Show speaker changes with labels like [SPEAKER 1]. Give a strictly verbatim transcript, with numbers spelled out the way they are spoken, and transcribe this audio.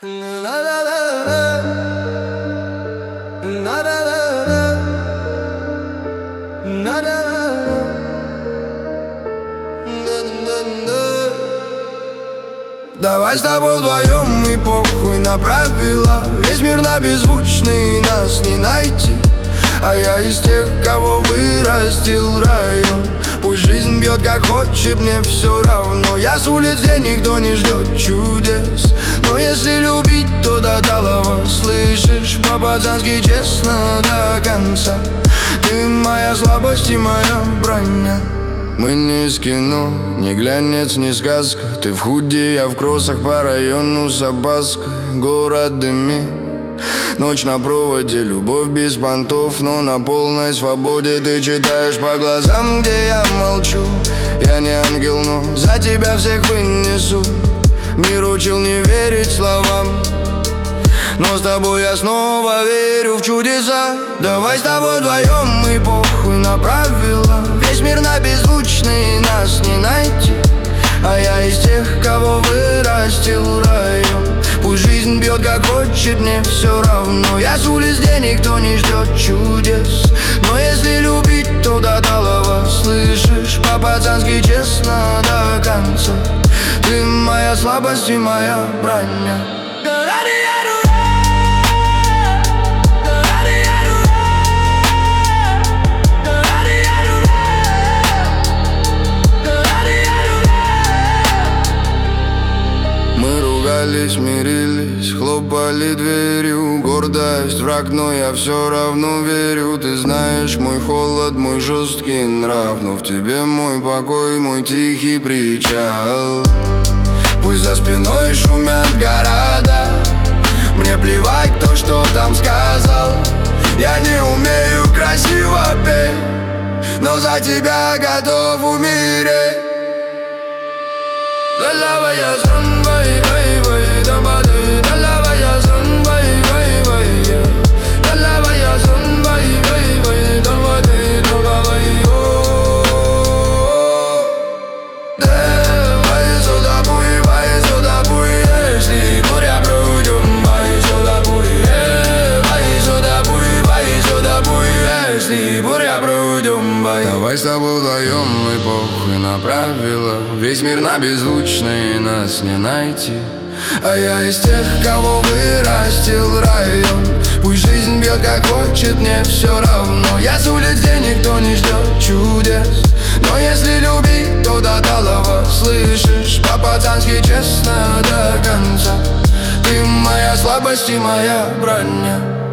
[SPEAKER 1] Давай с тобой вдвоем и похуй на правила. Весь мир на беззвучный, нас не найти. А я из тех, кого вырастил район. Пусть жизнь бьет как хочет, мне все равно. Я с улиц, где никто не ждет чудес. Но если любить, то до талого. Слышишь, по-пацански честно до конца. Ты моя слабость и моя броня. Мы не из кино, не глянец, не сказка. Ты в худи, я в кроссах по району с опаской. Город дымит, ночь на проводе, любовь без понтов, но на полной свободе. Ты читаешь по глазам, где я молчу. Я не ангел, но за тебя всех вынесу. Мир учил не верить словам, но с тобой я снова верю в чудеса. Давай с тобой вдвоем и похуй на правила. Весь мир на беззвучный, нас не найти. А я из тех, кого вырастил район. Пусть жизнь бьет как хочет, мне все равно. Я с улиц, где никто не ждет чудес. Но если любить, то до талого. Слышишь, по-пацански честно до конца. Ты моя слабость и моя броня. Смирились, хлопали дверью. Гордость, враг, но я все равно верю. Ты знаешь мой холод, мой жесткий нрав, но в тебе мой покой, мой тихий причал. Пусть за спиной шумят города, мне плевать то, что там сказал. Я не умею красиво петь, но за тебя готов умереть. Давай с тобой вдвоем и похуй на правила. Весь мир на беззвучный, нас не найти. А я из тех, кого вырастил район. Пусть жизнь бьет как хочет, мне все равно. Я с улиц, где никто не ждет чудес. Но если любить, то до талого. Слышишь, по-пацански честно до конца. Ты моя слабость и моя броня.